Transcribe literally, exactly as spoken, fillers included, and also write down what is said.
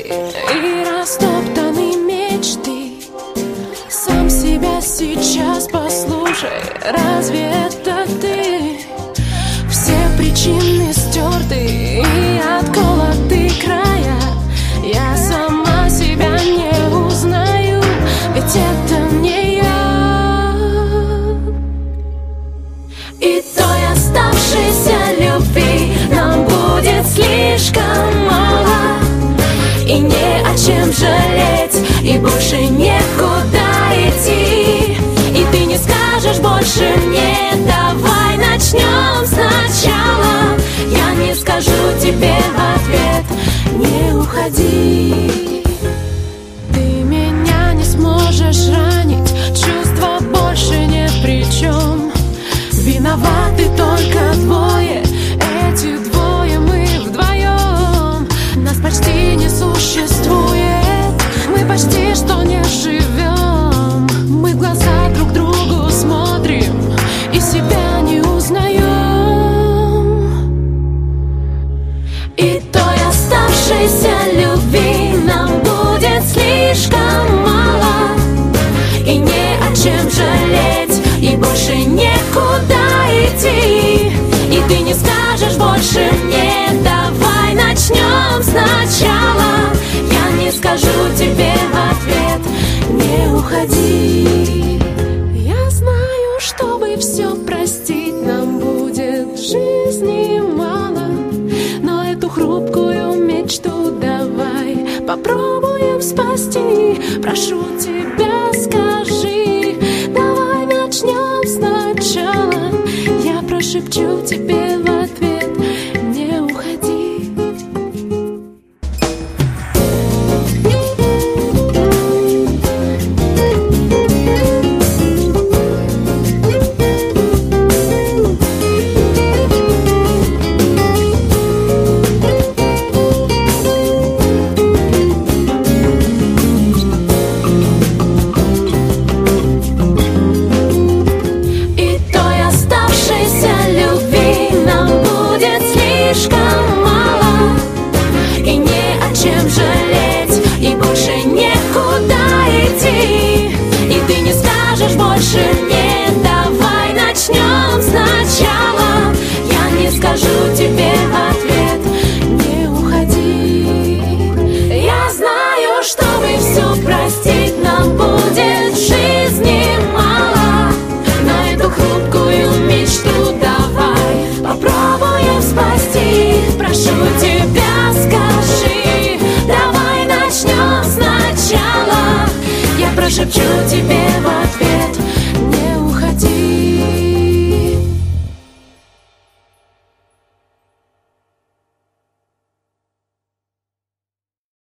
и растоптаны мечты. Сам себя сейчас послушай, разве это ты? Все причины стерты и отколоты края. Я сама себя не узнаю, ведь это не я. И той оставшейся любви нам будет слишком мало, и не о чем жалеть, и больше некуда идти. И ты не скажешь больше мне: давай начнем сначала. Я не скажу тебе в ответ: не уходи. Ты меня не сможешь ранить, чувства больше ни при чем. Виноваты только двое, эти двое мы вдвоем. Нас почти не существует, мы почти что не живем. Мы в глаза друг другу смотрим и себя не узнаем. И той оставшейся любви нам будет слишком мало, и не о чем жалеть, и больше некуда идти. И ты не скажешь больше мне: давай начнем сначала. Я не скажу тебе в ответ: не уходи. Я знаю, чтобы все простить, нам будет жизни мало, но эту хрупкую мечту давай попробуем спасти. Прошу тебя, скажи: давай начнем сначала. Я прошепчу тебе в ответ: не уходи. Скажу тебе в ответ: не уходи. Я знаю, чтобы все простить, нам будет жизни мало, но эту хрупкую мечту давай попробуем спасти. Прошу тебя, скажи: давай начнем сначала. Я прошепчу тебе в ответ: